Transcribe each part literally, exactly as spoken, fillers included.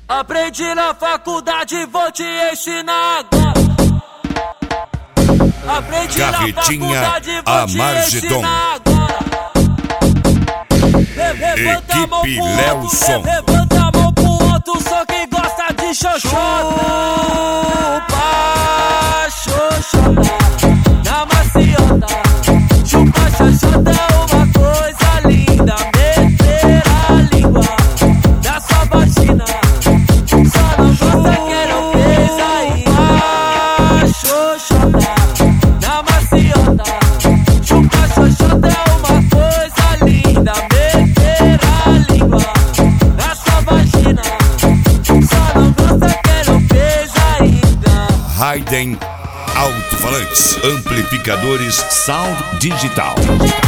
Aprendi na faculdade, vou te ensinar agora. Aprendi Carretinha na faculdade, vou te Amargedon. ensinar agora. Levanta a mão Equipe pro Léo alto, Som. levanta a mão pro alto, só quem gosta de xoxota. Chupa, xoxota, na maciota. Chupa, xoxota é uma coisa linda. Meter a língua na sua vagina, só não gosta que não fez ainda. Xoxota, na maciota. Chupa, xoxota é uma coisa linda. Meter a língua na sua vagina, só não gosta que não fez ainda. Raiden Alto-falantes, amplificadores, Sound Digital.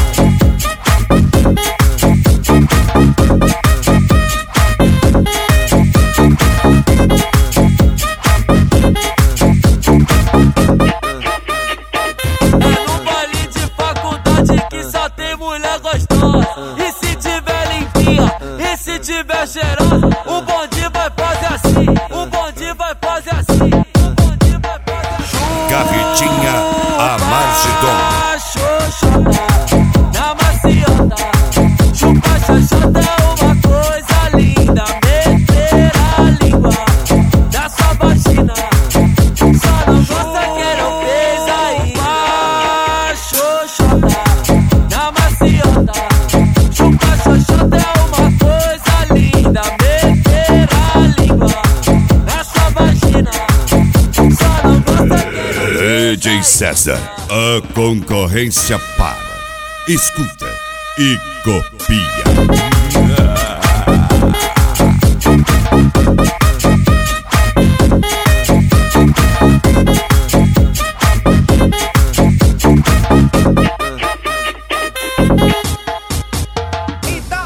É no baile de faculdade que só tem mulher gostosa. E se tiver limpinha, e se tiver cheirosa, o bonde vai fazer assim, o bonde vai fazer assim, o bonde vai fazer assim. Carretinha Amargedon. Xoxota, na maciota. Chupa, xoxota é uma coisa linda. Meter a língua na sua vagina, só não gosta que não fez ainda. Xoxota, na maciota. Chupa, xoxota é uma coisa linda. Meter a língua na sua vagina, só não gosta que não fez. D J César, a concorrência para. Escuta e copia.